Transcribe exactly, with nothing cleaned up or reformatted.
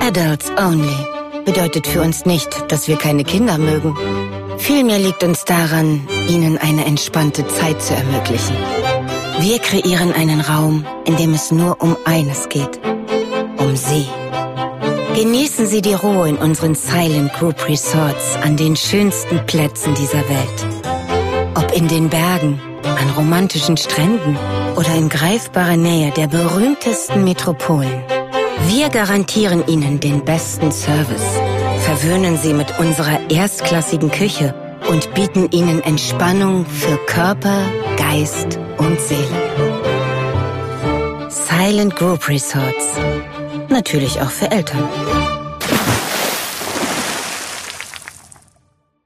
Adults only bedeutet für uns nicht, dass wir keine Kinder mögen. Vielmehr liegt uns daran, ihnen eine entspannte Zeit zu ermöglichen. Wir kreieren einen Raum, in dem es nur um eines geht. Um sie. Genießen Sie die Ruhe in unseren Silent Group Resorts an den schönsten Plätzen dieser Welt. Ob in den Bergen, an romantischen Stränden oder in greifbarer Nähe der berühmtesten Metropolen. Wir garantieren Ihnen den besten Service, verwöhnen Sie mit unserer erstklassigen Küche und bieten Ihnen Entspannung für Körper, Geist und Seele. Silent Group Resorts. Natürlich auch für Eltern.